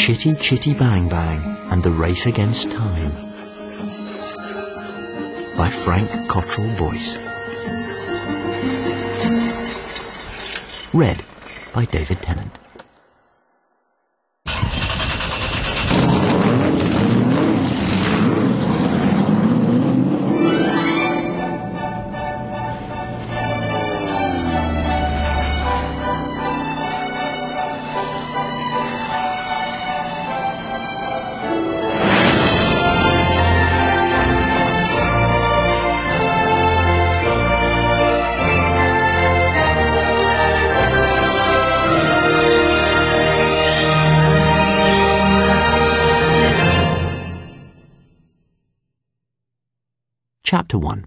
Chitty Chitty Bang Bang and the Race Against Time by Frank Cottrell Boyce. Read by David Tennant. Chapter 1.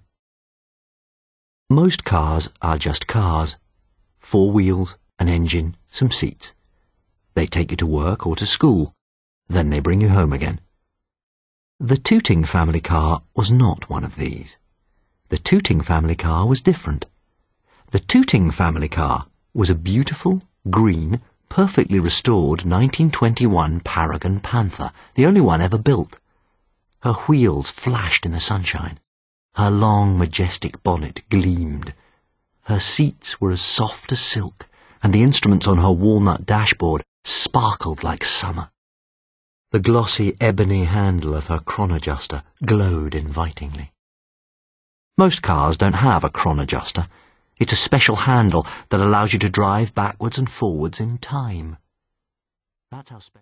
Most cars are just cars. 4 wheels, an engine, some seats. They take you to work or to school. Then they bring you home again. The Tooting family car was not one of these. The Tooting family car was different. The Tooting family car was a beautiful, green, perfectly restored 1921 Paragon Panther, the only one ever built. Her wheels flashed in the sunshine. Her long, majestic bonnet gleamed. Her seats were as soft as silk, and the instruments on her walnut dashboard sparkled like summer. The glossy ebony handle of her chronodjuster glowed invitingly. Most cars don't have a chronodjuster. It's a special handle that allows you to drive backwards and forwards in time. That's how